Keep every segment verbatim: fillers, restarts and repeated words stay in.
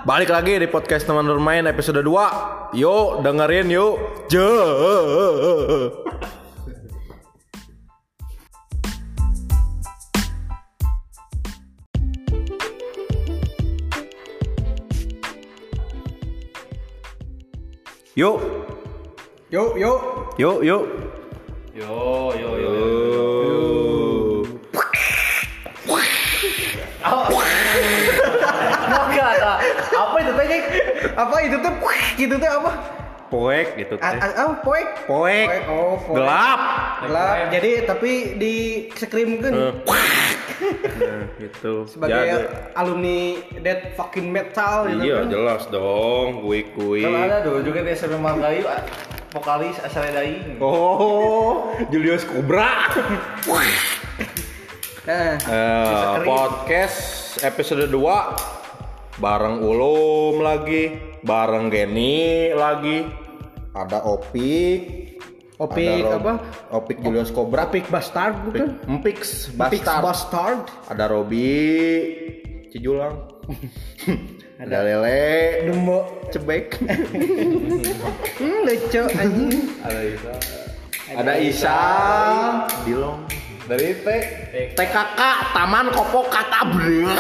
Balik lagi di podcast teman bermain episode dua. Yuk dengerin yuk. Je. Yuk. Yuk, yuk. Yuk, yuk. Yo, yo, yo, yo. Enggak ada. Apa itu teh? Apa itu tuh? Gitu tuh apa? Poek gitu teh. Ah, ah, poek. Poek. Oh, poek. Gelap. Gelap. Jadi tapi di skrimkeun Nah, gitu. sebagai Jadi, alumni dead fucking metal gitu iya kan. jelas dong, kui-kui. Kalau ada dulu juga di S M P Margayu vokalis asal Daing. Oh, Julius Cobra. Nah, Eh, podcast episode dua bareng Ulum lagi, bareng Geni lagi. Ada Opik. Opik ada Rob- apa? Opik Julius Cobra. Opik Bastard bukan? Empix Opik Bastard. Bastard. Ada Robi Cijulang. Ada Lele Dembo. Cebek. Hmm, lucu anjing. Ada itu. Ada Isa Dilong. Dari T. T K K Taman Kopo Katabre.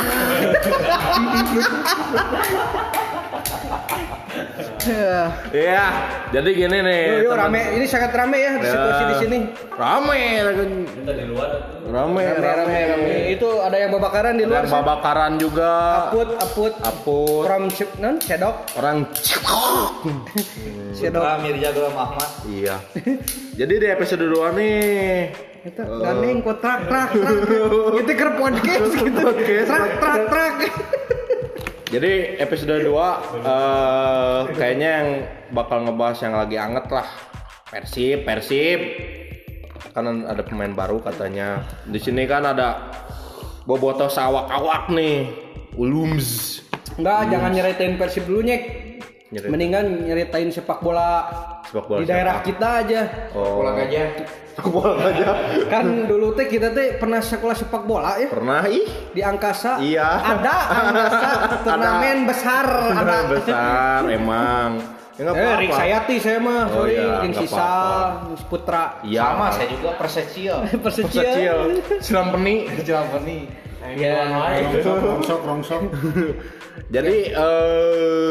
Iya, jadi gini nih. Yuk, yuk teman- rame. Ini sangat rame ya di Ya. situasi di sini. Rame, Kita di luar. rame, Rame, rame, rame. Itu ada yang babakaran di luar. Ada babakaran juga. Aput, aput. Aput. From Cip, non, Sedok. Orang Sedok. Putra Mirja Gula Ahmad. Iya. Jadi di episode dua nih. Itu gandeng kok trak trak trak. Gitu ke podcast gitu. Trak trak trak. Jadi episode dua eh, kayaknya yang bakal ngebahas yang lagi anget lah. Persib, Persib. Kan ada pemain baru katanya. Di sini kan ada Boboto Sawak-awak nih. Ulums. Enggak, jangan nyeritain Persib dulu, Nyek. Nyeritain. Mendingan nyeritain sepak bola, Sepak bola di daerah siapa? kita aja. Oh. Pulang aja. Sepak bola aja. Kan dulu teh kita teh pernah sekolah sepak bola ya Pernah ih. di angkasa. Iya. Ada angkasa turnamen besar ada. Ada besar emang. Ya nggak Eh, apa-apa. Rik Sayati saya mah, Oh, sorry, iya, jeung nggak Sisa, apa-apa. Putra. Iya. Sama saya juga Persecil. Persija. Kecil. Silam peni. Kenapa nih? Ya, rongsok, rongsok. Jadi eh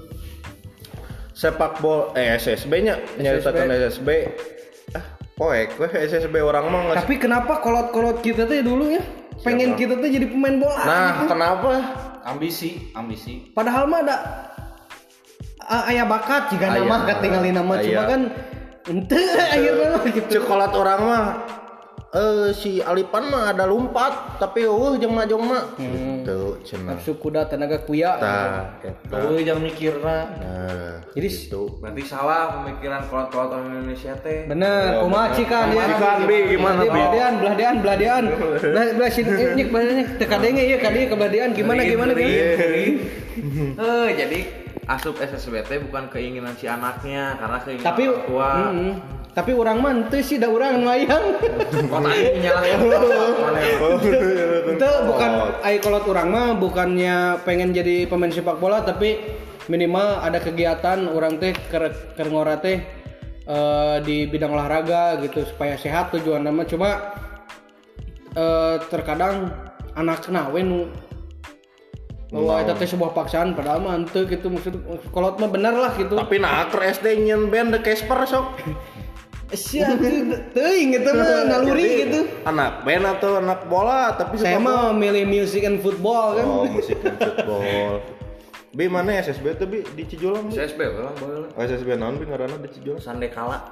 sepak bola eh S S B-nya nyeritakan S S B. Ah, poek gue S S B orang mah nggak. Tapi kenapa kolot-kolot kita teh dulu ya pengen Siapa? kita tuh jadi pemain bola Nah, gitu. kenapa? Ambisi, ambisi. Padahal mah ada a- aya bakat jika Aya. nama ketinggalin nama cuma Aya. kan ente akhirnya mah gitu. Cokolat orang mah eh si Alipan mah ada lompat tapi eueuh jeung mah jeung mah. Gitu cenah. Nafsu kuda tenaga kuya. Tah, eta. Tahu jangan mikirna. Nah, Jadi gitu. Berarti salah pemikiran kolot-kolot orang Indonesia teh. bener, kumaha cikan ya. Cikan, Bi, gimana, Bi? Beladian, beladian, beladian. Belah belah sini eh, nyek beladian teu kadenge ieu kadieu kebeladian gimana gimana gimana. Eh, jadi asup S S B T bukan keinginan si anaknya, karena keinginan Tapi orang tua. mm, tapi urang mah teu sih da urang nu hayang. Kota ini nyalain. Itu bukan ai kolot urang mah bukannya pengen jadi pemain sepak bola tapi minimal ada kegiatan urang teh keur keur ngora teh eh, di bidang olahraga gitu supaya sehat tujuan nama cuma eh, terkadang anak nawe nu bahwa itu teh sebuah paksaan padahal mah henteu gitu maksud kolot mah bener lah gitu. Tapi nah ke S D nyen band The Casper sok. Sia teuing gitu mah naluri gitu. Anak band atau anak bola tapi Saya sepak mah milih music and football kan. Oh, musik dan football. Bi mana S S B tuh Bi di Cijulang? Bi? S S B lah, boleh. Oh, S S B naon Bi ngaranna di Cijulang? Sandekala.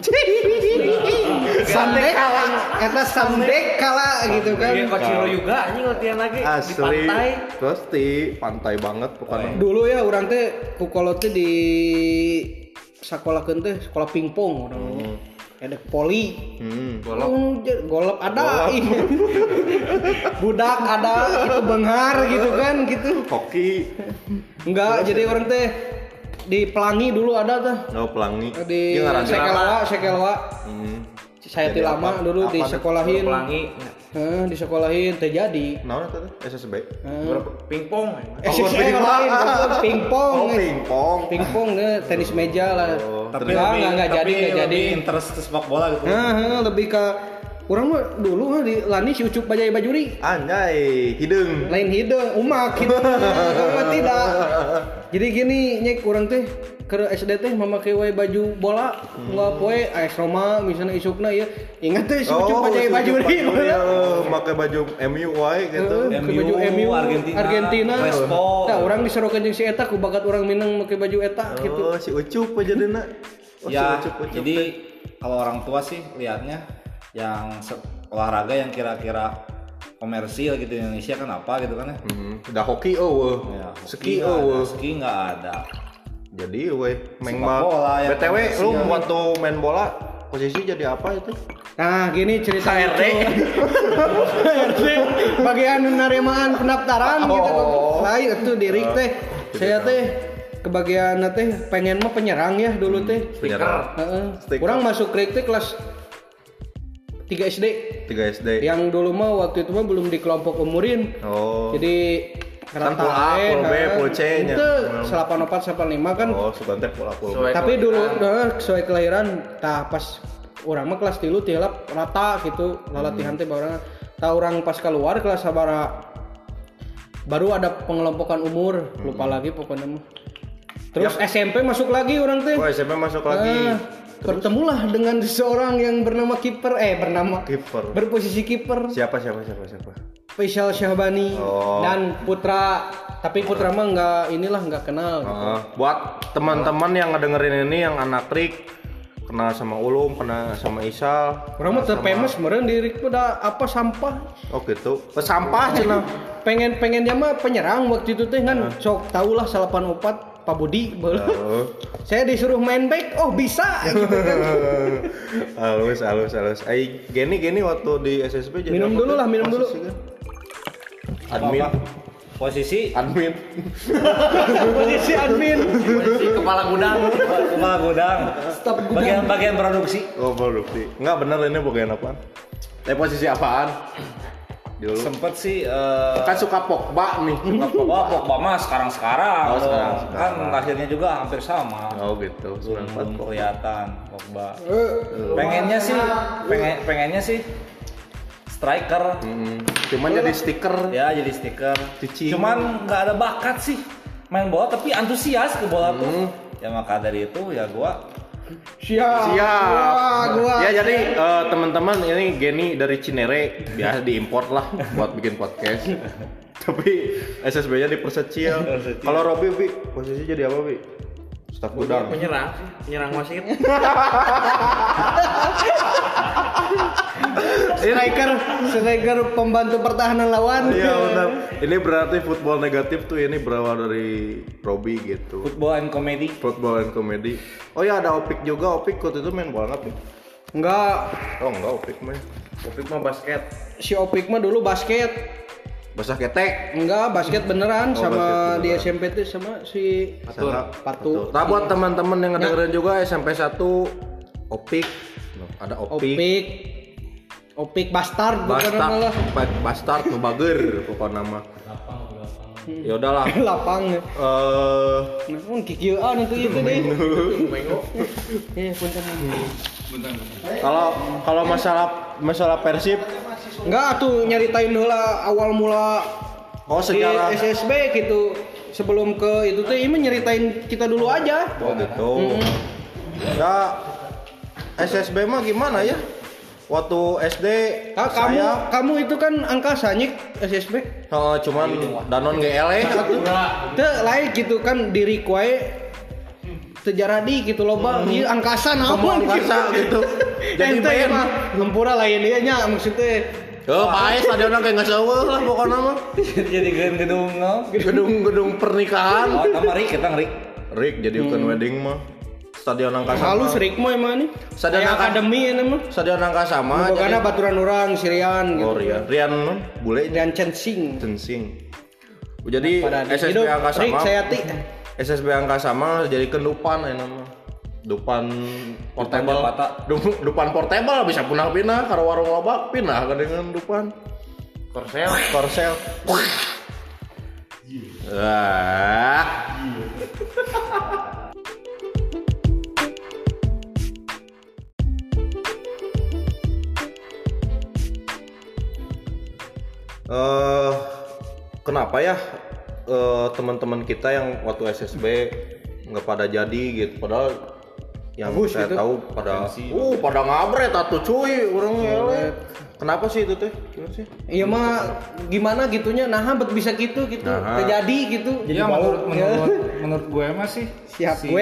Sandek kala, eta sandek kala gitu kan. Iya, Coach Hiro juga anjing latihan lagi di Asli. pantai. Pasti pantai banget pokoknya. Dulu ya urang teh kukolot teh di sakolahkeun teh sekolah pingpong urang. Ada poli. Hmm. Golok. Oh, j- golep ada. Budak ada itu benghar gitu kan gitu. Hoki. Enggak, jadi orang teh di Pelangi dulu ada tuh. Oh, pelangi. Di Ieu ngaranna. Sekelwa, Sekelwa. Hmm. saya Jadi ti lama apa? dulu Apa di tuh? sekolahin. Pelangi. Heeh, di sekolahin terjadi. Naon eta teh? S S B. Pingpong. Eh, sih saya pingpong. lain, itu pingpong. Oh, pingpong. Pingpong deh, tenis meja lah. Oh, Tapi Enggak, lebih, enggak, enggak tapi jadi, enggak jadi. lebih interest ke sepak bola gitu. Nah, heeh, lebih ke orang mah dulu mah di Lani si Ucup Bajai Bajuri. Anjay, hideung. Lain hidung, umak gitu. Kalau tidak. Jadi gini, nyek orang teh ke S D teh memakai we baju bola, enggak poe A S Roma misalnya isukna ya. Ingat teh si Ucup Bajai Bajuri. Pakai baju M U wae gitu. Heeh, ke baju M U Argentina, Argentina. Crespo. Nah, orang disorokeun jeung si eta ku bakat orang Minang make baju eta gitu. Oh, si Ucup aja dena. Oh, Ya, si Ucup, Ucup jadi teh. kalau orang tua sih lihatnya yang se- olahraga yang kira-kira komersil gitu di Indonesia kan apa gitu kan ya? Hmm, udah hoki eueuh. Ya, Ski hoki nggak ada, eueuh. ski nggak ada. Jadi we meng Sepak bola yang B T W lu komersial. waktu main bola posisi jadi apa itu? Nah, gini cerita H R D. H R D bagian penerimaan pendaftaran gitu. Oh. Lain itu diri teh. Saya teh kebagian teh pengen mah penyerang ya dulu teh. Penyerang. Heeh. Stiker. Urang masuk krik teh kelas tiga S D. tiga S D. Yang dulu mah waktu itu mah belum di kelompok umurin. Oh. Jadi Kan pool A, pool B, pool C nya. Itu delapan empat delapan lima kan. Oh, sugan teh pola pola. Sesuai Tapi kelahiran. dulu nah, sesuai kelahiran tah pas urang mah kelas tilu tilap rata gitu lalatihan teh barang. Tah urang pas keluar kelas sabara baru ada pengelompokan umur, lupa lagi pokoknya mah. Terus S M P masuk lagi orang teh. Oh, S M P masuk lagi. Ah, bertemulah dengan seseorang yang bernama kiper eh bernama Kiper. berposisi kiper Siapa siapa siapa siapa? Faisal Syahbani Oh. dan Putra, tapi Putra mah nggak inilah nggak kenal. Gitu. Uh, buat teman-teman yang ngedengerin ini yang anak Rik kenal sama Ulum, kenal sama Isal. Orang mah kenal sama- terfamous meureun diri udah apa sampah. Oh gitu. Pesampah cenah. Pengen pengen dia mah penyerang waktu itu teh kan sok tahulah salapan opat Pak Budi. Oh. Saya disuruh main back, oh bisa gitu kan. halus halus halus. Ai gini gini waktu di S S B jadi Minum apa dulu tuh? lah, minum dulu. Posisi kan? Admin. Apa? Posisi Admin. Posisi admin. Posisi kepala gudang. kepala gudang. Staf gudang. Bagian-bagian produksi. Oh, produksi. Enggak bener ini bagian apaan? Eh posisi apaan? Dulu. Sempet sih eh Kan suka Pogba nih. Suka Pogba. Wah, Pogba mah sekarang-sekarang. Oh, dong. sekarang-sekarang. Kan lahirnya juga hampir sama. Oh gitu. Belum belum kelihatan Pogba. Eh, Pengennya sih, pengen pengennya sih striker. Hmm. Cuman jadi stiker. Ya jadi stiker. Cuci. Cuman nggak ada bakat sih main bola tapi antusias ke bola Hmm. tuh. Ya maka dari itu ya gua Siap. Siap. Wah, gua. Ya jadi eh, teman-teman ini Geni dari Cinere biasa diimport lah buat bikin podcast. Tapi S S B-nya dipersekecil. Kalau Robi, Bi, posisi jadi apa, Bi? Staf gudang. Penyerang sih, penyerang wasit. Striker, striker pembantu pertahanan lawan. Iya benar. Ini berarti football negatif tuh ini berawal dari Robi gitu. football and comedy. Football and comedy. Oh ya ada Opik juga. Opik waktu itu main bola nggak, Pi? Enggak, Oh enggak Opik main. Opik mah basket. si Opik mah dulu basket. Basah ketek. Enggak, basket beneran Oh, sama basket di beneran. S M P tuh sama si Patul. Patu. Nah buat teman-teman yang ngedengerin juga S M P satu Opik. Ada Opik. Opik. Opik bastard bukan Bastard, malah. Opik bastard nu bager pokoknya nama. Ya udahlah. Lapang. Eh Nah, mun kikieuan itu itu deh. Eh, punten. kalau kalau masalah masalah Persib, Enggak tuh nyeritain heula awal mula oh di sejarah. S S B gitu. Sebelum ke itu teh ini nyeritain kita dulu aja. Oh gitu. Ya S S B mah gimana ya? Waktu S D Ka- kamu saya kamu itu kan angkasa nyik S S B. oh, cuman Danon G L E satu. Teu lain gitu kan diri kuae sejarah di gitu loba ieu angkasa Kamu naon angkasa gitu. Jadi Ente band. mah hampura lain ieu nya maksudnya Oh, pae stadion kayak nggak seueuh lah pokoknya mah. Jadi gedung no. Gedung-gedung pernikahan. Oh, tambah Rik kita Rik. Rick jadi bukan wedding mah. Stadion angkasa. halus mah. Rikmo emang nih. Stadion Kayak angka- akademi ini mah. Stadion angkasa mah. Bogana jadi- baturan orang Sirian gitu. Oh Rian, Rian non, bule Dan Chensing. Censing. Jadi Pada S S B hidup, angkasa Rik mah. Sayati. S S B angkasa mah jadi kendupan ini mah. Dupan portable, Patah. Du- Dupan portable bisa punah-pinah karo warung lobak pinah ke dengan Dupan Korsel. Korsel. Wah. Eh, kenapa ya eh, teman-teman kita yang waktu S S B nggak pada jadi gitu, padahal yang Bagus saya gitu. tahu pada, uh pada ngabret atau cuy, orang eleh. Kenapa sih itu teh? Gimana sih? Iya mah gimana gitunya, nah bet bisa gitu gitu, Nah. terjadi gitu. Jadi menurut menurut menurut gue mah sih Siap si gue.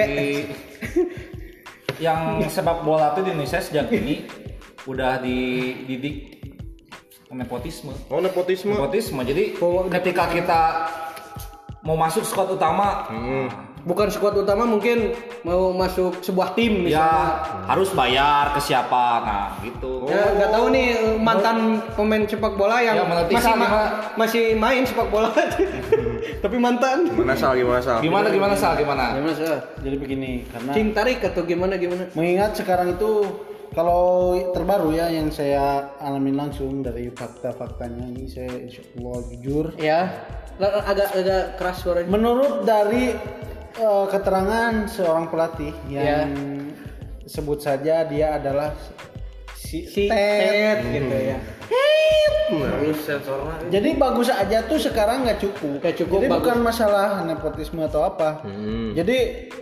yang sepak bola tuh di Indonesia sejak ini udah dididik nepotisme. Oh nepotisme. Nepotisme. Jadi Oh, ketika kita mau masuk squad utama, Bukan skuad utama, mungkin mau masuk sebuah tim ya misalnya. harus bayar ke siapa, nah gitu. Ya nggak tahu nih mantan pemain sepak bola yang Ya, menurut masih Isa ma- gimana? masih main sepak bola tapi mantan. Gimana sal gimana sal? Gimana gimana Sal gimana? Gimana sih? Jadi begini, karena Cing tarik atau gimana gimana? mengingat sekarang itu kalau terbaru ya yang saya alamin langsung dari fakta-faktanya ini, saya insya Allah jujur. Ya, la- agak agak keras suaranya. Menurut dari eh, keterangan seorang pelatih yang sebut saja dia adalah si, Si Ted. Ted gitu ya. Terus sensornya. Jadi bagus aja tuh sekarang nggak cukup. Nggak cukup, Jadi bagus. bukan masalah nepotisme atau apa. Hmm. Jadi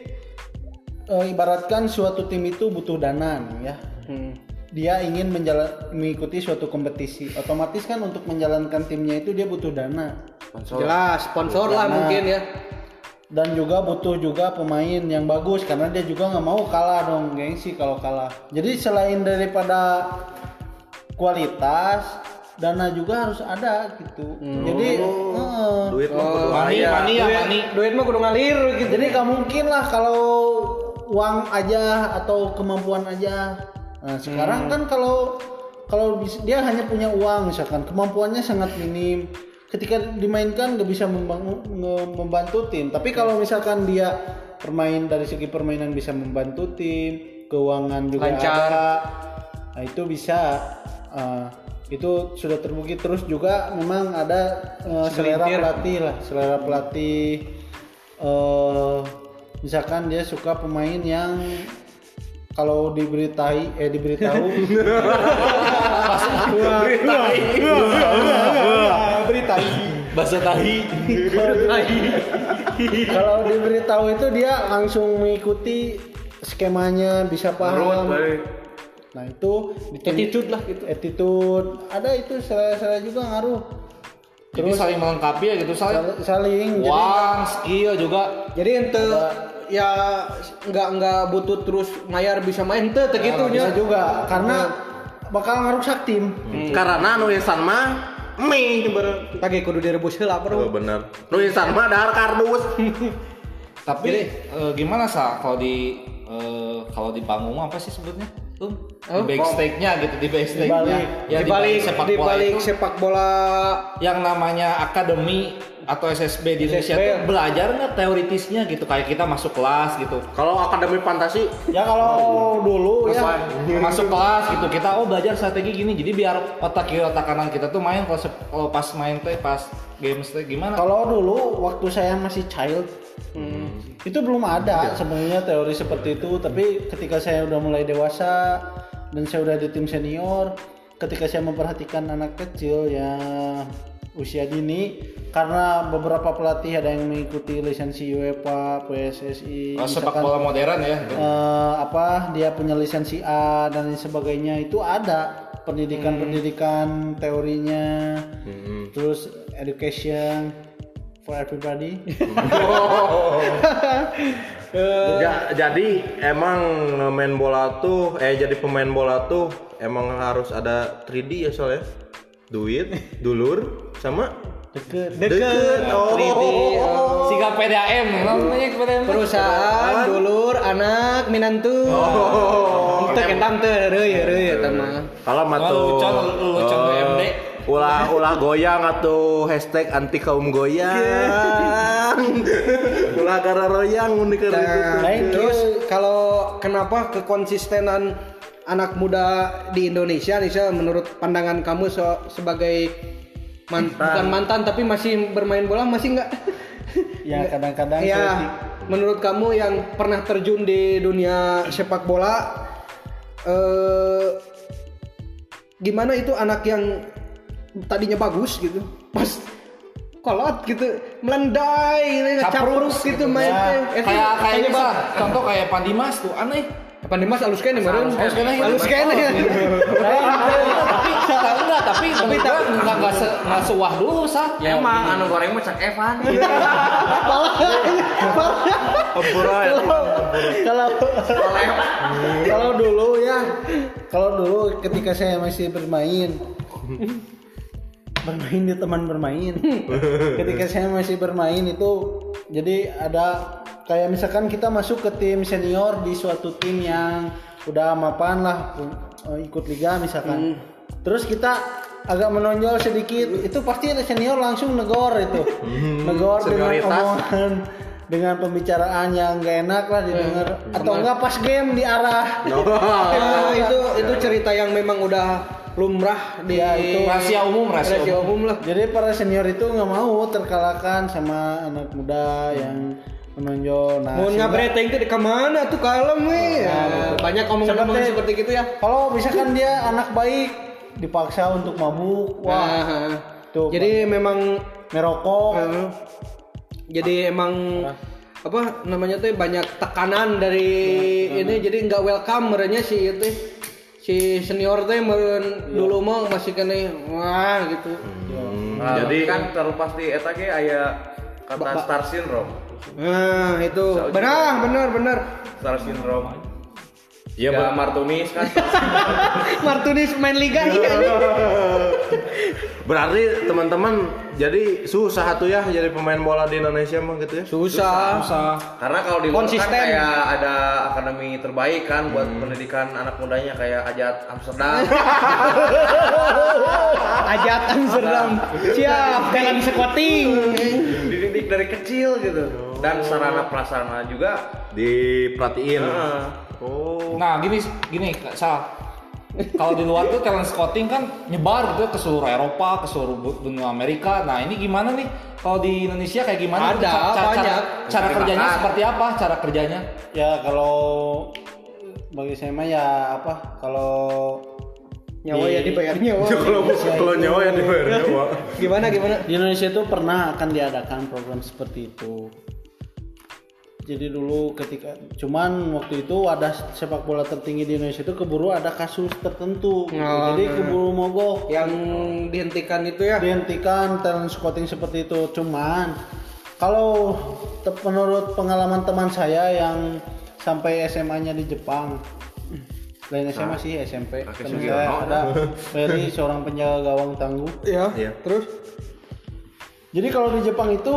eh, ibaratkan suatu tim itu butuh dana nih ya. Hmm. Dia ingin menjala- mengikuti suatu kompetisi. Otomatis kan untuk menjalankan timnya itu dia butuh dana. Jelas sponsor lah Karena- mungkin ya. Dan juga butuh juga pemain yang bagus karena dia juga nggak mau kalah dong, gengsi kalau kalah. Jadi selain daripada kualitas, dana juga harus ada gitu. Jadi eh, Duit mah kudu Mani, aya. mani ya, duit, mani. duit mah kudu ngalir gitu. jadi nggak mungkin lah kalau uang aja atau kemampuan aja. Nah sekarang kan kalau kalau bis- dia hanya punya uang misalkan, kemampuannya sangat minim. Ketika dimainkan nggak bisa membangun, nge- membantu tim. Tapi kalau misalkan dia permain dari segi permainan bisa membantu tim, keuangan juga Lancar. ada, nah itu bisa. Uh, itu sudah terbukti. Terus juga memang ada uh, selera Segelintir. pelatih lah, selera pelatih. Uh, misalkan dia suka pemain yang kalau diberitai eh diberitahu beritai Bahasa tahi. kalau diberitahu itu dia langsung mengikuti skemanya, bisa paham. Nah itu Attitude lah gitu. attitude ada, itu selera-selera juga ngaruh. Jadi saling melengkapi ya gitu, saling Sal- saling jadi, uang, skill juga. Jadi ente ya nggak nggak butuh terus ngayar bisa main ente teh gitu bisa nya. juga karena bakal ngarusak tim. Karena nu insan mah mie bener. Lagi kudu direbus heula Oh, bro. bener. Nu insan mah dahar kardus. Tapi eh, gimana Sa kalau di eh, kalau di panggung apa sih sebutnya? Tuh, Oh. di backstage-nya gitu, di backstage-nya. Dibalik. Ya, di balik sepak di bola balik itu sepak bola yang namanya akademi atau S S B di Indonesia S S B. tuh belajar nggak teoritisnya gitu, kayak kita masuk kelas gitu. Kalau akademi fantasi Ya kalau dulu ya Masuk kelas gitu, kita oh belajar strategi gini, jadi biar otak kiri otak kanan kita tuh main. Kalau sep- kalau pas main teh pas games teh gimana? kalau dulu waktu saya masih child hmm, itu belum ada sebenarnya teori seperti itu. Tapi ketika saya udah mulai dewasa dan saya udah di tim senior, ketika saya memperhatikan anak kecil yang usia dini, karena beberapa pelatih ada yang mengikuti lisensi UEFA, P S S I, Oh, sepak misalkan, bola modern ya. eh, apa dia punya lisensi A dan lain sebagainya, itu ada pendidikan-pendidikan teorinya, terus education for everybody. Ja- jadi emang main bola tuh eh jadi pemain bola tuh emang harus ada tiga D ya soalnya. Duit, dulur, sama Deket. deket. Oh. tiga D, Siga P D A M, namanya P D A M. perusahaan, dulur, anak, minantu. Oh. Ente kentam teh reuy reuy eta mah. Kalau mah Kalau tuh lucon lucon eh, W M D. ulah ulah goyang atau hashtag anti kaum goyang. Ulah gara royang mun keur Nah, itu. terus kalau kenapa kekonsistenan anak muda di Indonesia, Nisa, menurut pandangan kamu so- sebagai man- bukan mantan tapi masih bermain bola masih nggak? Ya kadang-kadang Ya, saya- menurut kamu yang pernah terjun di dunia sepak bola, eh, gimana itu anak yang tadinya bagus gitu, pas kolot gitu, melandai, capruk gitu mainnya. Itu Kayak kayak penyebab- misal, contoh kayak Pandimas tuh aneh. Apa nih Mas halus kene meureun? Halus kene, Halus kene. tapi enggak, tapi tapi enggak enggak enggak se, enggak sewah dulu sah. Emang anu goreng mah cak Evan. Tempura ya. kalau kalau dulu ya kalau dulu ketika saya masih bermain bermain di teman bermain ketika saya masih bermain itu jadi ada kayak misalkan kita masuk ke tim senior di suatu tim yang udah mapan lah eh, ikut liga misalkan terus kita agak menonjol sedikit itu pasti senior langsung negor itu negor dengan Senioritas. omongan dengan pembicaraan yang gak enak lah didengar atau enggak pas game diarah Nah, itu itu cerita yang memang udah lumrah di Ya, itu rahasia umum, rahasia rahasia umum lah. jadi para senior itu nggak mau terkalahkan sama anak muda yang menonjol. Nah, Mau sehingga- ngabreteng teh ke mana tuh kalem we. Ya, banyak omongan-omongan Seperti- seperti gitu ya. kalau misalkan dia anak baik dipaksa untuk mabuk, wah Wah, tuh jadi memang merokok. eh, jadi emang apa namanya tuh banyak tekanan dari ini jadi nggak welcome merenya si itu si senior teh meureun dulu mah masih kene wah gitu. Nah, Jadi- jadi kan terlepas di eta ge aya kata star syndrome. Nah, itu benar benar benar. Star syndrome. Iya, Ya, Bang. Martunis kan. Martunis main liga iya. Berarti teman-teman jadi susah tuh ya jadi pemain bola di Indonesia mah gitu ya. Susah. Karena kalau di luar kan Konsisten. kayak ada akademi terbaik kan buat pendidikan anak mudanya kayak Ajat Amsterdam. Ajat Amsterdam. Siap, jalan squatting. Dididik dari kecil gitu. Dan sarana prasarana juga. Diperhatiin. Heeh. Oh. Nah, gini gini Sal. Kalau di luar tuh talent scouting kan nyebar gitu ke seluruh Eropa, ke seluruh bu- benua Amerika. Nah, ini gimana nih? Kalau di Indonesia kayak gimana? Ada, Ca- ca- banyak. Cara, cara Cari kerjanya bakat. seperti apa? Cara kerjanya? Ya kalau bagi saya mah ya apa kalau Nyawa ya dibayar nyawa. Kalau kalau nyawa ya dibayar nyawa. Gimana gimana? di Indonesia itu pernah akan diadakan program seperti itu. Jadi dulu ketika cuman waktu itu ada sepak bola tertinggi di Indonesia itu keburu ada kasus tertentu. Oh, Jadi nah. keburu mogok Yang dihentikan itu ya. dihentikan talent scouting seperti itu. Cuman kalau te- menurut pengalaman teman saya yang sampai S M A-nya di Jepang, lain S M A sih S M P. Kakek Teman Sugiono. saya ada Ferry seorang penjaga gawang tangguh. Iya. Iya. Terus Jadi kalau di Jepang itu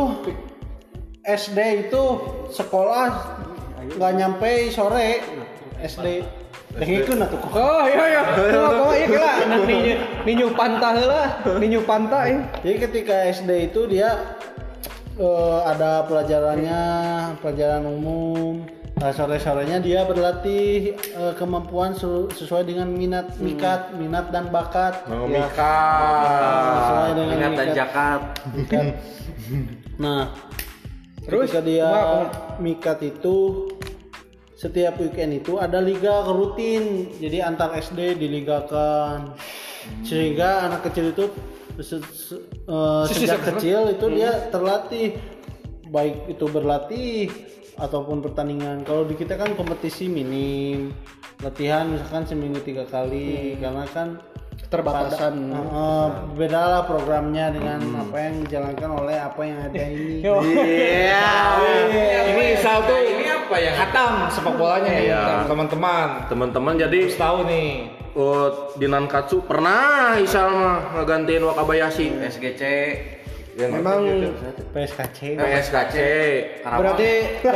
S D itu sekolah nggak nyampe sore S D. Dengikeun atuh kok. oh iya iya. Kumaha kumaha ieu gila nah, ninyu ninyu pantah heula, ninyu pantah eh. Jadi ketika S D itu dia eh, ada pelajarannya, pelajaran umum. Nah, sore-sorenya dia berlatih eh, kemampuan su- sesuai dengan minat, mikat, minat dan bakat. Oh, Ya, Mika. sesuai dengan Ingat dan mikat. jakat. Mikat. Nah, Terus, ketika dia kumaha, mikat itu setiap weekend itu ada liga rutin, jadi antar S D diligakan sehingga anak kecil itu se- se- eh, sejak kecil itu dia terlatih baik itu berlatih ataupun pertandingan. Kalau di kita kan kompetisi minim, latihan misalkan seminggu tiga kali karena kan Keterbatasan. Eh, beda lah programnya dengan apa yang dijalankan oleh apa yang ada ini. Iya. Ini Sal tuh Ini apa yang hatam sepak bolanya nih, Iya. teman-teman. Teman-teman jadi Harus tahu nih. uh, di Nankatsu pernah Isal mah ngegantiin Wakabayashi. S G C Memang P S K C. P S K C. berarti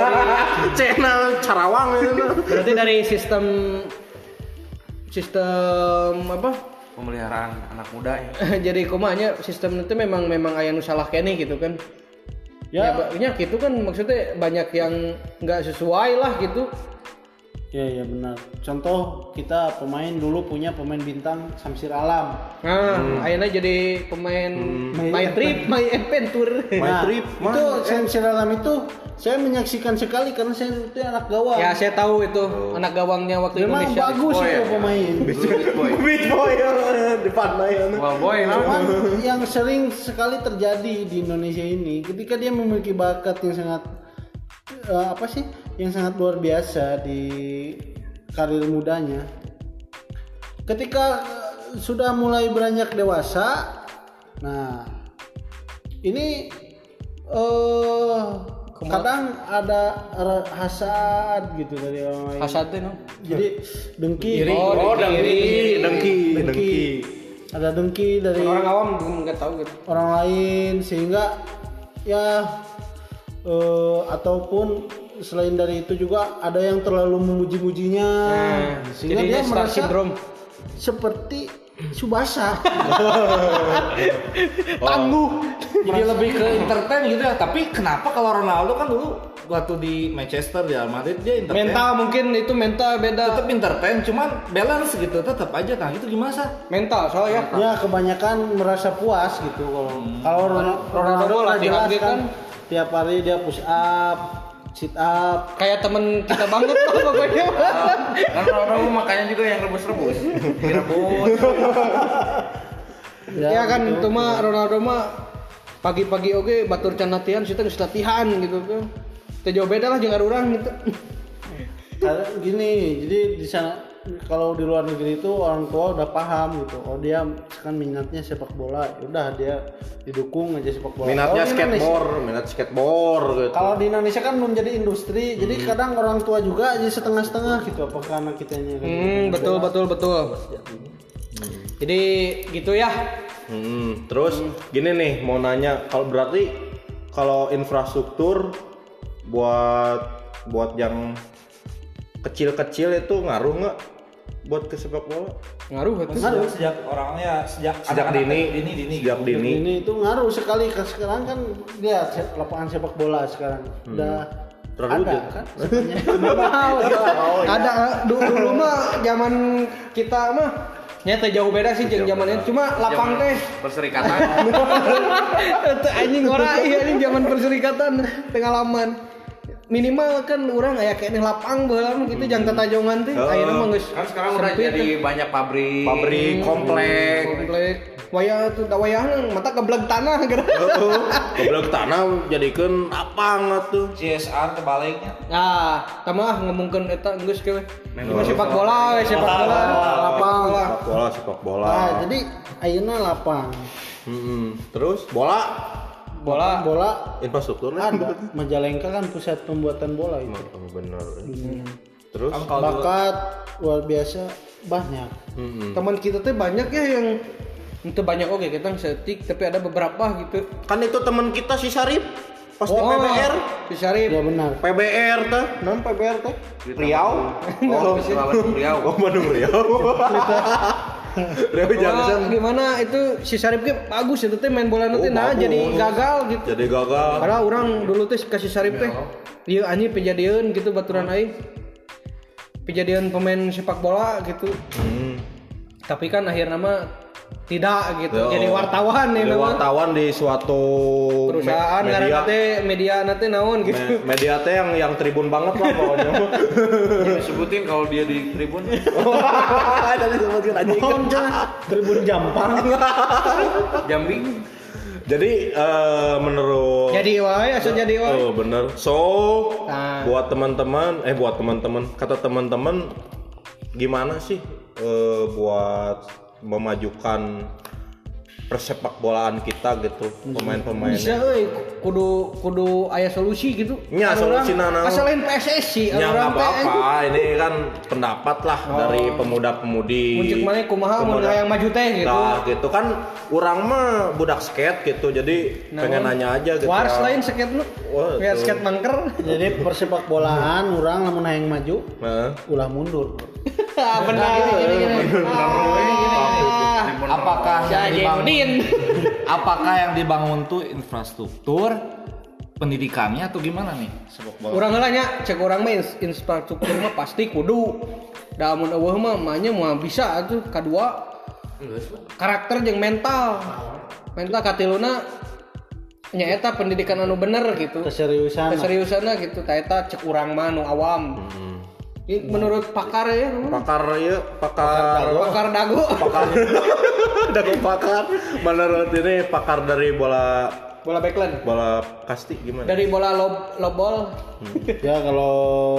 Cena Carawang itu. berarti dari sistem sistem apa pemeliharaan anak muda ya. Jadi kumanya sistem itu memang memang aya nu salah kene gitu kan. Ya, Ya, banyak gitu kan maksudnya banyak yang nggak sesuai lah gitu. ya, ya benar. Contoh kita pemain dulu punya pemain bintang Samsir Alam. Nah, akhirnya jadi pemain my trip, my adventure. My Nah, trip, itu Samsir Alam itu saya menyaksikan sekali karena saya itu anak gawang. Ya saya tahu itu anak gawangnya waktu Memang Indonesia. bagus Boy, itu ya? pemain. Beat boy di pantai. Wah boy, Cuman yang sering sekali terjadi di Indonesia ini ketika dia memiliki bakat yang sangat eh, apa sih yang sangat luar biasa di karir mudanya, ketika eh, sudah mulai beranjak dewasa, nah ini eh kadang ada ra- hasad gitu dari orang lain. Hasad teh no. Jadi dengki. Oh, Oh, dengki. dengki, dengki, Dengki. dengki. Ada dengki dari Orang awam nggak tahu gitu. orang lain sehingga ya eh, ataupun selain dari itu juga ada yang terlalu memuji-mujinya Nah, sehingga jadinya dia star merasa syndrome. seperti Subasa. Tangguh. Jadi lebih ke entertain gitu ya. Tapi kenapa kalau Ronaldo kan dulu waktu di Manchester di Real Madrid dia entertain. Mental mungkin itu mental beda. Tetap entertain, cuman balance gitu tetap aja. Nah itu gimana sih? Mental soalnya. Ya kebanyakan merasa puas gitu kalau kalau Ronaldo, Ronaldo Ronaldo latihan jelas gitu kan kan. tiap hari dia push up, sit up. Kayak temen kita banget lah pokoknya. kan orang makanya juga yang rebus-rebus, direbus. Ya, kan itu mah Ronaldo mah pagi-pagi oke batur can latihan kita geus latihan gitu kan. Teu jauh beda lah jeung urang gitu. Karena gini, jadi di sana kalau di luar negeri itu orang tua udah paham gitu. Oh dia kan minatnya sepak bola, ya udah dia didukung aja sepak bola. Minatnya Kalau di Indonesia- skateboard, minat skateboard gitu. Kalau di Indonesia kan belum jadi industri, jadi kadang orang tua juga jadi setengah-setengah gitu. Apakah anak kitanya kan? Hmm, betul betul betul. Jadi gitu ya. Hmm, terus gini nih mau nanya, kalau berarti kalau infrastruktur buat buat yang kecil-kecil itu ngaruh nggak buat ke sepak bola? Ngaruh itu. Sejak, sejak orangnya sejak Sejak anak-anak dini, dini dini. sejak dini. Ini itu ngaruh sekali ke sekarang kan dia se- lapangan sepak bola sekarang udah Terlalu ada jauh. kan sebenarnya. Mahal, Ada dulu, dulu mah zaman kita mah nyata jauh beda sih jeung zamannya. Cuma lapang teh Perserikatan. teu anjing ora ieu anjing zaman perserikatan pengalaman. Minimal kan orang aya kene lapang baheula mah gitu jang tatajongan teh. Ayeuna mah geus Kan sekarang udah sempit, jadi banyak pabrik. Pabrik, komplek. komplek. Wayah tuh da wayahna mata gebleg tanah gitu. Goblok tanah jadikeun lapang atuh. C S R kebaliknya. Nah, tamah ngomongkeun eta geus ke we. Sepak bola, we sepak bola. lapang. Sepak bola, sepak bola. Nah, jadi ayeuna lapang. Mm-mm. Terus bola, Bola. Bola infrastrukturnya ada. Majalengka kan pusat pembuatan bola itu. Oh, bener. Terus Kan kalau dulu- Bakat luar biasa banyak. Mm-mm. Teman kita tuh banyak ya yang itu banyak oke kita setik tapi ada beberapa gitu. Kan itu teman kita si Sarip pas di Oh, P B R. si Syarif. Ya benar. P B R teh, non P B R teh? Riau. Oh, Bandung Riau. Oh, Bandung Riau. Riau Wah, Junction. gimana itu si Syarif ge bagus itu teh main bola nanti Oh, nah bagus. jadi gagal gitu. Jadi gagal. Padahal orang dulu teh kasih Syarif teh. Ieu anjing pejadian gitu baturan aing. Pejadian pemain sepak bola gitu. Hmm. Tapi kan akhirnya mah tidak gitu. Yo. Jadi wartawan ya Jadi memang. wartawan di suatu Perusahaan me- karena media. nanti media nanti naon gitu. Me- media teh yang yang tribun banget lah pokoknya. Disebutin kalau dia di tribun. Ada disebutkan anjing. Tribun Jampang. Jambi. Jadi eh, menurut Jadi wae asal jadi wae. Oh bener. So Nah. buat teman-teman, eh buat teman-teman, kata teman-teman gimana sih eh, buat memajukan persepak bolaan kita gitu, Bisa pemain-pemainnya. euy kudu kudu aya solusi gitu. Nya, Anu solusina urang, naon? asal lain P S S I Ya orang nggak teh, anjing. apa-apa, ini kan pendapat lah dari pemuda-pemudi. Muncul mana kumaha mun Pemuda- yang maju teh gitu. Nah gitu kan, orang mah budak skate gitu, jadi pengen nanya aja gitu. Wars ya. lain skate nu. Wah, Kayak itu. skate mangker. Jadi persepak bolaan orang lamun hayang maju Nah. ulah mundur. Ah, benar gini gini gini. Ah, apakah yang dibangun Jainuddin. apakah yang dibangun tuh infrastruktur pendidikannya atau gimana nih sepak bola? Urang heula nya cek urang mah ins- infrastruktur mah pasti kudu. Da mun eueuh mah mah nya mah bisa atuh kadua karakter jeung mental. Mental katiluna nyaeta pendidikan anu bener gitu. Keseriusan. Keseriusanna gitu ta eta cek urang mah nu awam. Ini menurut pakar ya, Pakar ya, pakar pakar dago. pakar dago pakar. Menurut ini pakar dari bola Bola backland. bola kasti gimana? Dari bola lob lobol. Ya kalau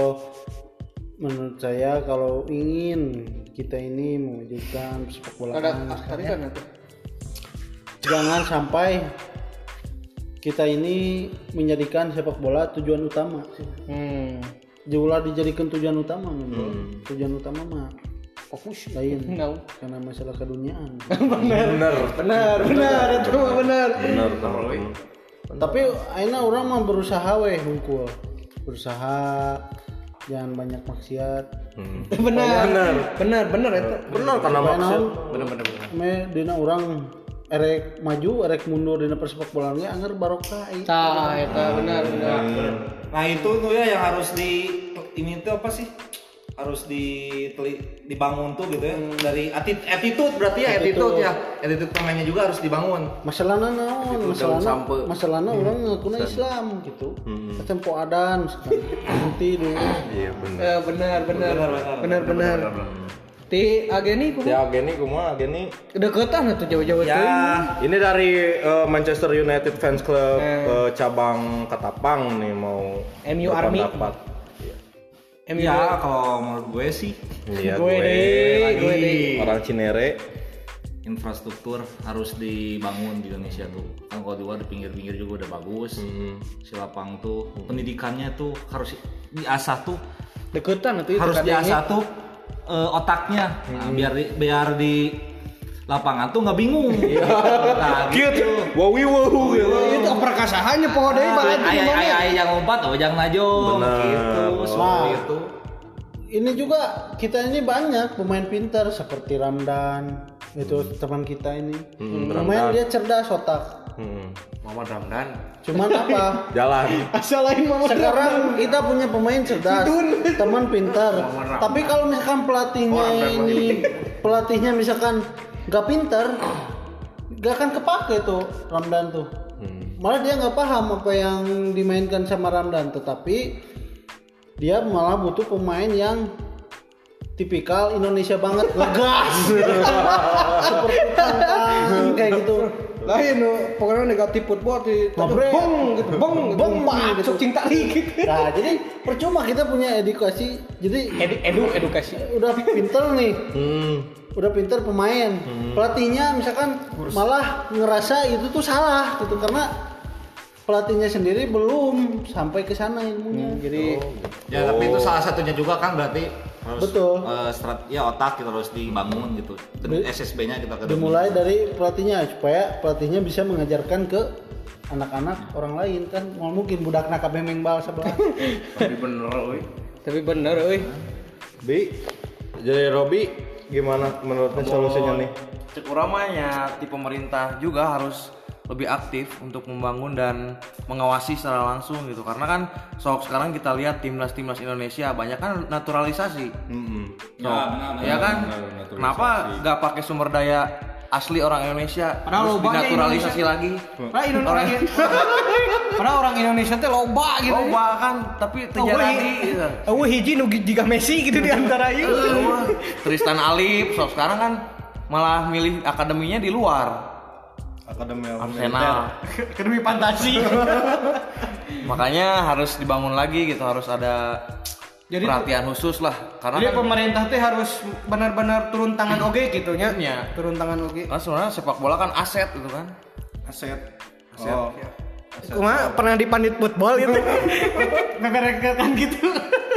menurut saya kalau ingin kita ini mewujudkan sepak bola Ada arisan atuh. jangan sampai kita ini menjadikan sepak bola tujuan utama. Hmm. Jauhlah dijadikan tujuan utama, hmm. tujuan utama mah fokus lain No. karena masalah keduniaan. Bener. Benar, benar, itu mah benar. Bener teman-teman. Tapi akhirnya orang mah berusaha weh hungkul, berusaha jangan banyak maksiat. Hmm. Benar. Benar, benar itu. Bener karena maksud. Bener-bener. Me dina orang erek maju, erek mundur dina persepak bolaan ge anger barokah. Tah, eta benar, benar. Nah itu tuh ya yang harus di ini tuh apa sih? Harus di dibangun tuh gitu ya. Dari atti- attitude berarti ya attitude, ya. Attitude pemainnya juga harus dibangun. Masalahna naon? daun Masalahna sampe. masalahna orang ngakuna Islam gitu. Tempo adan nanti dulu. Iya bener. Eh, benar, benar. Benar, benar. Ti ageni kumaha? Ya Ageni kumaha Ageni? Deketan atuh jauh-jauh teh. Ya, Ini dari eh, Manchester United Fans Club eh, cabang Ketapang nih mau M U Army. berpendapat. M U. ya kalau menurut gue sih Iya Gue deh, gue deh. orang Cinere. infrastruktur harus dibangun di Indonesia tuh. Kan kalau di luar di pinggir-pinggir juga udah bagus. Si lapang tuh pendidikannya tuh harus diasah tuh, Deketan atuh itu harus kadangnya. diasah tuh eh, otaknya. Nah, biar di, biar di lapangan tuh nggak bingung. Nah, gitu. Wowi wow. Itu perkasahannya poho deui bahan Ayah ayah ayah yang lompat, oh jangan najong. Benar. Gitu, seperti Nah. itu. Ini juga kita ini banyak pemain pintar seperti Ramdan itu teman kita ini. Hmm, Pemain Ramdan. dia cerdas otak. Hmm. Muhammad Ramdan. Cuman apa? Jalan. Asal lain mah Sekarang kita punya pemain cerdas, teman pintar. Tapi kalau misalkan pelatihnya ini, pelatihnya misalkan nggak pintar, nggak akan kepake tuh Ramdan tuh. Malah dia nggak paham apa yang dimainkan sama Ramdan, tetapi dia malah butuh pemain yang tipikal Indonesia banget, ngegas, seperti Tantang kayak gitu. lain nu pokoknya negatif football di Ngobrol. bong gitu bong Bong, bong gitu cinta gitu. Nah, jadi percuma kita punya edukasi, jadi Edu, edu edukasi. udah pinter nih. Hmm. Udah pinter pemain, pelatihnya misalkan malah ngerasa itu tuh salah gitu karena pelatihnya sendiri belum sampai ke sana ilmunya. Jadi Ya tapi itu salah satunya juga kan berarti harus Betul. eh, strat- ya otak kita harus dibangun gitu. Dan Di- S S B-nya kita ke Dimulai dari pelatihnya supaya pelatihnya bisa mengajarkan ke anak-anak orang lain kan mau mungkin budak nak kabeh mengbal sebelah. Tapi bener euy. tapi bener euy. Bi, jadi Robi gimana menurutnya solusinya nih? Cek urang mah nya di pemerintah juga harus lebih aktif untuk membangun dan mengawasi secara langsung gitu karena kan sok sekarang kita lihat timnas-timnas Indonesia banyak kan naturalisasi. Hmm. So, ya kan kenapa nggak pakai sumber daya asli orang Indonesia Padahal terus lobanya dinaturalisasi lagi Padahal Indonesia, padahal orang Indonesia teh loba gitu. oh bahkan tapi terjadi gitu. Oh hiji nu jiga Messi gitu di antara ieu. Wah, Tristan Alip so sekarang kan malah milih akademinya di luar Akademi Arsenal. Akademi fantasi. Makanya harus dibangun lagi gitu, harus ada Jadi perhatian khusus lah karena Jadi kan, pemerintah teh harus benar-benar turun tangan oge gitu nya. Iya. Turun tangan oge. kan sebenarnya sepak bola kan aset gitu kan. aset. Aset. Oh. Kumaha pernah di pandit football gitu. Memerekan gitu.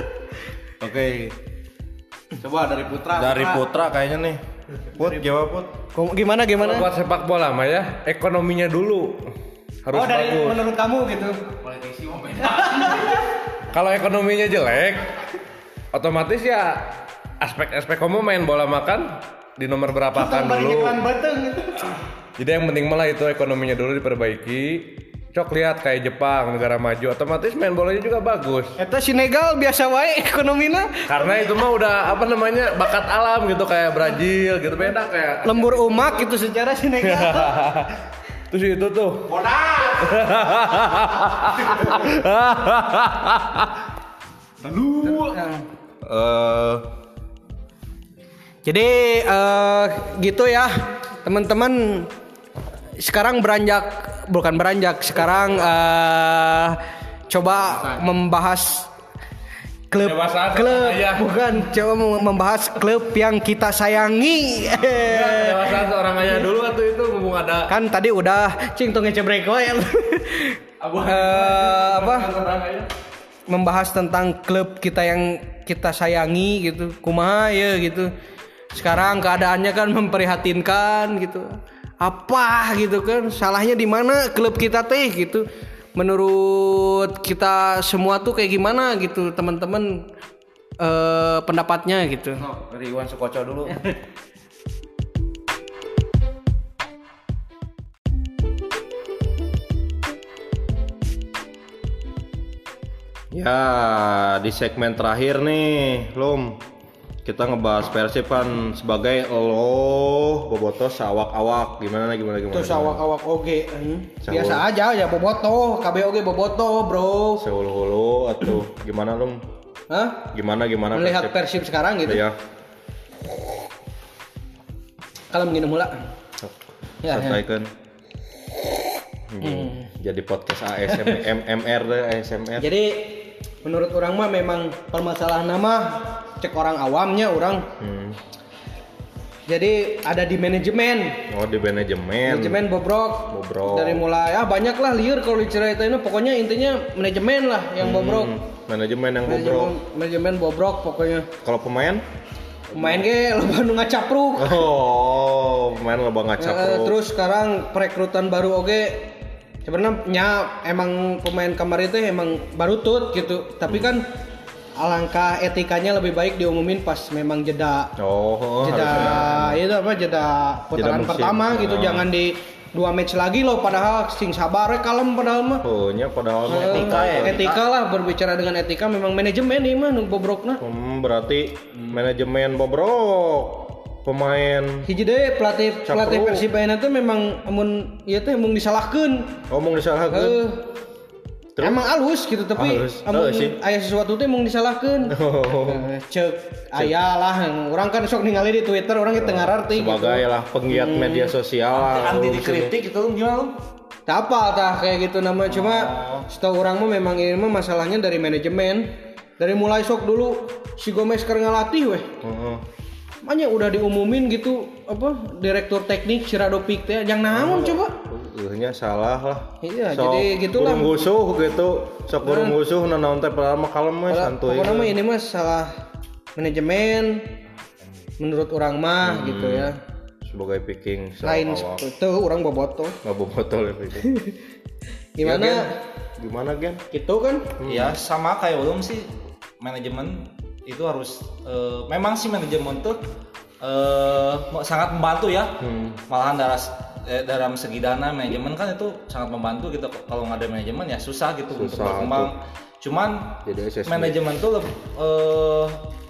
Oke. Coba dari Putra. Dari Putra kayaknya nih. Put, jawab Put. Kum- Gimana gimana? Buat sepak bola mah ya, ekonominya dulu harus Oh dari bagus. menurut kamu gitu. Politisi mau beda. Kalau ekonominya jelek, otomatis ya aspek-aspek kamu main bola makan di nomor berapa kan dulu. Gitu. Jadi yang penting malah itu ekonominya dulu diperbaiki. Cok lihat kayak Jepang, negara maju, otomatis main bolanya juga bagus. Eta Senegal biasa wae ekonomina. Karena itu mah udah apa namanya bakat alam gitu kayak Brazil gitu beda kayak. Lembur umak gitu secara Senegal. Terus itu tuh. Lalu. Eh Jadi eh, gitu ya teman-teman. Sekarang beranjak bukan beranjak sekarang eh, coba membahas klub Dewasaan klub seorang ayah. bukan coba membahas klub yang kita sayangi. Dewasaan seorang ayah dulu atau itu mumpung ada Kan tadi udah cing tong ngecebrek wae. Abu Eh, apa? seorang ayah. Membahas tentang klub kita yang kita sayangi gitu. Kumaha ya gitu. Sekarang keadaannya kan memprihatinkan gitu. Apa gitu kan? Salahnya di mana klub kita teh gitu. Menurut kita semua tuh kayak gimana gitu, teman-teman eh, pendapatnya gitu. Oh, dari Iwan Sukoco dulu. Ya, di segmen terakhir nih, Lum. Kita ngebahas Persib kan sebagai lo bobotos awak-awak gimana gimana gimana. Terus awak-awak oge hmm. Sahul. Biasa aja ya boboto, K B oge boboto, Bro. Sehulu-hulu atau gimana Lum? Hah? Gimana gimana Melihat Persib sekarang gitu. Iya. Kalau minum heula. Ya, ya. Sampaikan. Hmm. Jadi podcast A S M M R deh, A S M R. Jadi menurut orang mah memang permasalahan nama cek orang awamnya orang. Hmm. Jadi ada di manajemen. Oh, di manajemen. Manajemen bobrok. Bobrok. Dari mulai ah banyak lah liar kalau diceritain pokoknya intinya manajemen lah yang bobrok. Hmm, manajemen yang bobrok. Manajemen, manajemen bobrok pokoknya. Kalau pemain? Pemain ge loba nu ngacapruk. Oh, pemain loba Eh, ngacapruk. terus sekarang perekrutan baru oge sebenarnya emang pemain kemarin itu emang baru tut gitu. Tapi kan alangkah etikanya lebih baik diumumin pas memang jeda Oh, jeda harusnya. itu apa jeda putaran musim. pertama gitu. Oh. Jangan di dua match lagi loh padahal sing sabar we, kalem padahal mah. Oh, nya padahal mah Eh, etika ya. etika lah, berbicara dengan etika memang manajemen ini mah nu bobrokna. Hmm, berarti manajemen bobrok. Pemain Hiji deui pelatih Capru. pelatih Persibaya teh memang amun ieu teh mung disalahkeun. ngomong disalahkeun. Heuh. Terus? Emang halus gitu tapi Halus. amun Heuh sih. aya sesuatu teh mung disalahkeun. Oh. Eh, Cek aya lah orang kan sok ningali di Twitter orang teu ngararti gitu. Sebagai lah penggiat media sosial lah. Anti Lum, dikritik itu lu gimana lu? Tak apa tah kayak gitu nama cuma setahu orang mah memang ini mah masalahnya dari manajemen. Dari mulai sok dulu si Gomez keur ngalatih weh. Heeh. Makanya udah diumumin gitu apa direktur teknik si Radopik teh yang naon coba. Eueuhnya salah lah. Iya, Sok jadi gitulah. Kurung gusuh gitu. Sok kurung gusuh nanaon teh padahal mah kalem mah Pokoknya santuy. pokoknya mah ini mah salah manajemen menurut orang mah gitu ya. Sebagai picking Lain awal. seperti itu orang boboto. Nggak bobotol ya picking. Gimana? Ya, Gen? Gimana Gen? Gitu kan? Ya sama kayak ulum sih, manajemen itu harus eh, memang sih manajemen tuh eh, sangat membantu ya. Hmm. Malahan dalam eh, dalam segi dana manajemen kan itu sangat membantu gitu. Kalau nggak ada manajemen ya susah gitu untuk Susah, berkembang. Cuman Jadi S S B. manajemen tuh lebih, eh,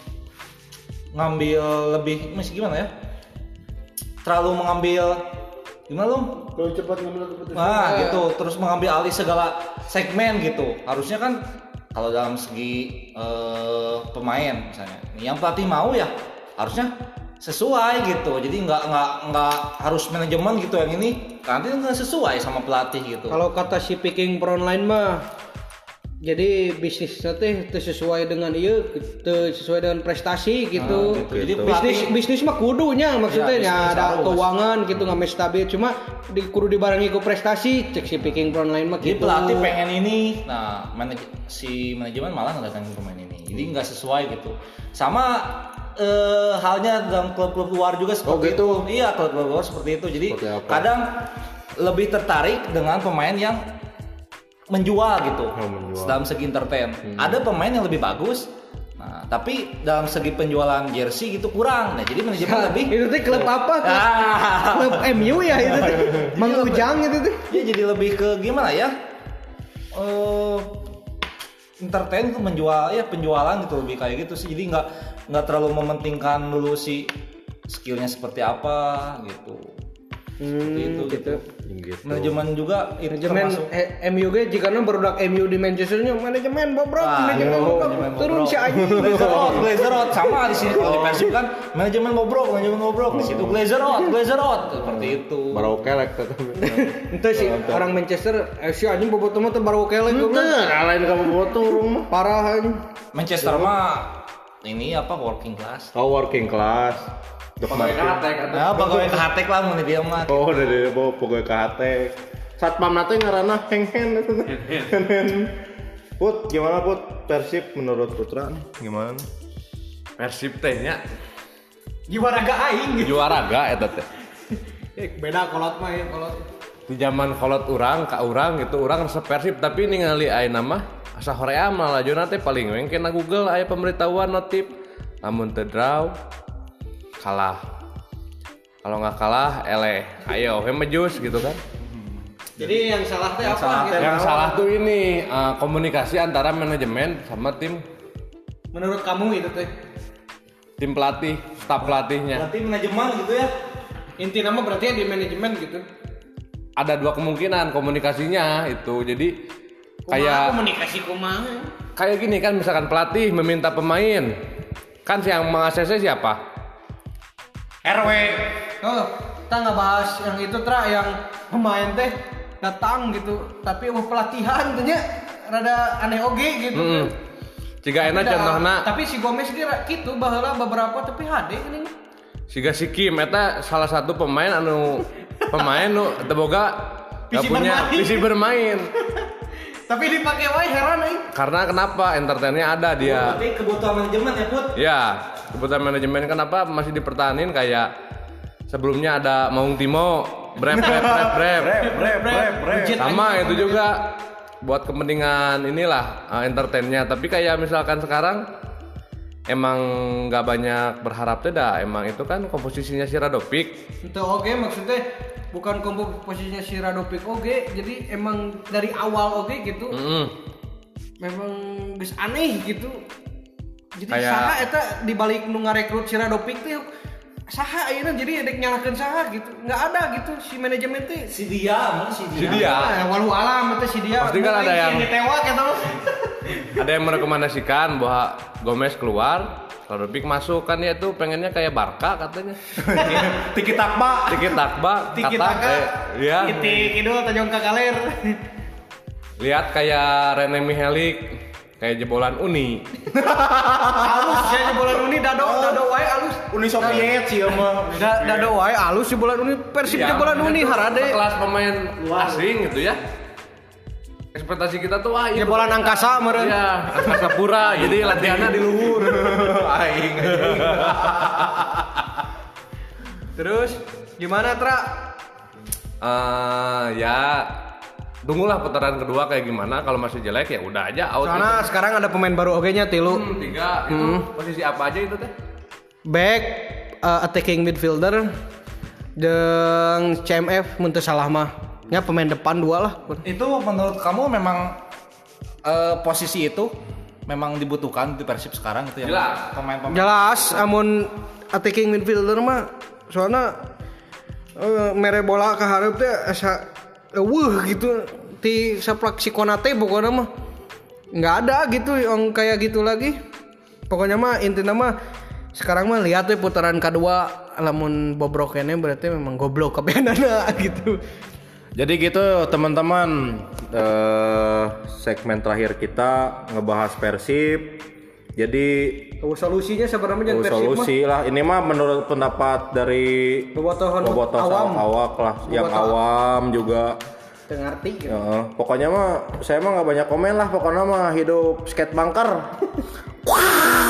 ngambil lebih masih gimana ya? Terlalu mengambil gimana lu? Kalau cepat ngambil keputusan. Nah gitu, terus mengambil alih segala segmen gitu. Harusnya kan kalau dalam segi eh, pemain misalnya, yang pelatih mau ya harusnya sesuai gitu. Jadi nggak nggak nggak harus manajemen gitu yang ini, nanti nggak sesuai sama pelatih gitu. Kalau kata si Picking Pro Online mah jadi bisnisnya teh teu sesuai dengan ieu, teu sesuai dengan prestasi gitu. Nah, gitu. Jadi Gitu. pelatih Bisnis bisnis mah kudunya maksudnya Ya, ya, bisnis ada harus. keuangan gitu nggak stabil cuma di, kudu dibarengi ku prestasi cek si Picking Pro Online mah Jadi gitu. pelatih pengen ini, nah manaj- si manajemen malah ngedatangin pemain ini, jadi nggak sesuai gitu. Sama eh, halnya dalam klub-klub luar juga seperti Oh, gitu? itu. Iya, klub-klub luar seperti itu. Jadi Seperti apa? kadang lebih tertarik dengan pemain yang menjual gitu, Oh, menjual. dalam segi entertain. Ada pemain yang lebih bagus, Nah, tapi dalam segi penjualan jersey gitu kurang. Nah, jadi manajemen lebih Itu teh klub apa? Klub, Ah. klub M U ya itu teh. Mang Ujang itu teh. Ya jadi lebih ke gimana ya? Eh entertain tuh menjual ya penjualan gitu lebih kayak gitu sih. Jadi nggak nggak terlalu mementingkan dulu si skillnya seperti apa gitu. Seperti itu gitu. Gitu. Manajemen juga itu Manajemen termasuk eh, M U ge jika barudak M U di Manchesternya manajemen bobrok, Ah, manajemen iya, bobrok. manajemen Turun bobrok. si anjing. Glazer out, Glazer out sama di sini kalau di Persib kan manajemen bobrok, manajemen bobrok di situ Glazer out, Glazer out seperti itu. Baru kelek tetap. Itu sih orang Manchester eh, si anjing bobotoh mah teh baru kelek goblok. Alain kamu boto rumah. Parah anjing. Manchester mah ini apa working class. Oh working class. Pegawai katek Nah, pegawai kehatek lah mun dia mah. Oh udah dari bawa pegawai K H T. Satpam nate ngaranna heng-hen itu. Hen-hen. Put, gimana Put? Persib menurut Putra nih gimana? Persib teh nya Juara ga aing. juara ga eta teh. Eh, beda kolot mah ya kolot. Di zaman kolot urang ka urang gitu urang resep Persib tapi ningali ayeuna mah asa horea mah lajuna teh paling we kena Google aya pemberitahuan notif lamun teu draw kalah. Kalau nggak kalah eleh ayo we mejus gitu kan. Jadi yang salah teh apa salah gitu? Yang salah tuh ini uh, komunikasi antara manajemen sama tim Menurut kamu itu teh tim pelatih, staf pelatihnya. Berarti manajemen gitu ya. inti nama berarti di manajemen gitu. Ada dua kemungkinan komunikasinya itu. Jadi Kumaha kayak komunikasi kumaha? kayak gini kan misalkan pelatih meminta pemain. Kan yang meng-A C C siapa? R W. Oh, kita nggak bahas yang itu tra yang pemain teh datang gitu, tapi uh pelatihan tuhnya rada aneh oge gitu. Mm-mm. Jika enak Tidak, contohnya tapi si Gomez kira gitu baheula beberapa tapi H D gini. siga si Kim eta salah satu pemain anu pemain nu teu boga gak Visi punya bermain. visi bermain. Tapi dipakai wae heran euy. Karena kenapa? Entertainnya ada dia. Berarti kebutuhan manajemen ya, Put. Ya, kebutuhan manajemen kenapa masih dipertahanin kayak sebelumnya ada Maung Timo, brep brep brep brep. Brep, brep, brep. Sama itu juga buat kepentingan inilah uh, entertainnya. Tapi kayak misalkan sekarang emang nggak banyak berharap tidak. Emang itu kan komposisinya si Radovik. Itu oge maksudnya bukan komposisinya si Radovik oge, jadi emang dari awal oge gitu. Mm-mm. Memang geus aneh gitu. Jadi Kayak- saha eta dibalik nu ngarekrut si Radovik teh saha ayeuna jadi dek nyalakeun saha gitu. Enggak ada gitu si manajemen teh. Si dia, mun si Si dia. dia. Ah, walau alam itu si dia. Pasti kan ada yang- ditewak gitu. Ada yang merekomendasikan bahwa Gomez keluar, Radovik masuk kan ya itu pengennya kayak Barca katanya. Tiki takba. Tiki takba, Tiki kata, taka. eh, ya. Tiki kidul tajong ka kaler. Lihat kayak Rene Mihelik, kayak jebolan Uni. Alus ya jebolan Uni dado dado wae alus. Uni Soviet sih mah. Da, dado wae alus jebolan Uni Persib Iya, jebolan Uni itu harade. Kelas pemain asing gitu ya. Ekspektasi kita tuh wah itu. Jebolan angkasa meureun. Iya, angkasa pura. Jadi latihannya di luhur. Aing. Terus gimana Tra? Eh, ya tunggulah putaran kedua kayak gimana. Kalau masih jelek ya udah aja out. Soalnya sekarang ada pemain baru oge nya tilu. Hmm, tiga itu posisi apa aja itu teh? Back uh, attacking midfielder jeung C M F mun teu salah mah. Nya pemain depan dua lah. Itu menurut kamu memang eh, posisi itu memang dibutuhkan di Persib sekarang itu ya? Jelas. Pemain-pemain. Jelas amun attacking midfielder mah soalnya uh, mere bola ka hareup teh asa eueuh gitu ti saplak si Konate pokoknya mah nggak ada gitu yang kayak gitu lagi. Pokoknya mah intinya mah sekarang mah lihat we putaran kedua lamun bobrok kene berarti memang goblok kabehana gitu. Jadi gitu teman-teman, eh, segmen terakhir kita ngebahas Persib. Jadi Solusinya sebenarnya jangan oh, Persib mah. solusi lah. Ini mah menurut pendapat dari Bobotohan bobotoh awam. awak lah, yang Bobotoh. awam juga. Teu ngarti gitu. Ya, pokoknya mah saya mah nggak banyak komen lah. Pokoknya mah hidup skate bunker. Wah.